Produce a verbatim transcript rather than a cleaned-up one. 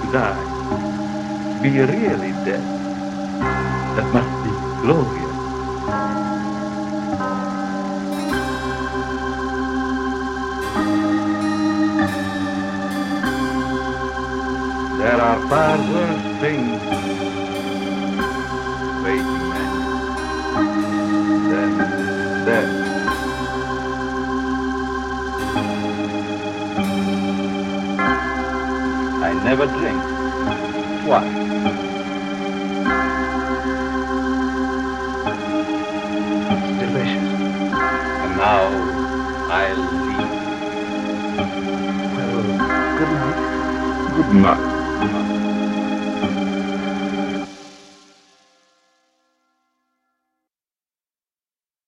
die, be really dead. That must be glorious. There are far worse things waiting men than death. I never drink. Why? It's delicious. And now I'll leave. Well, good night. Good night.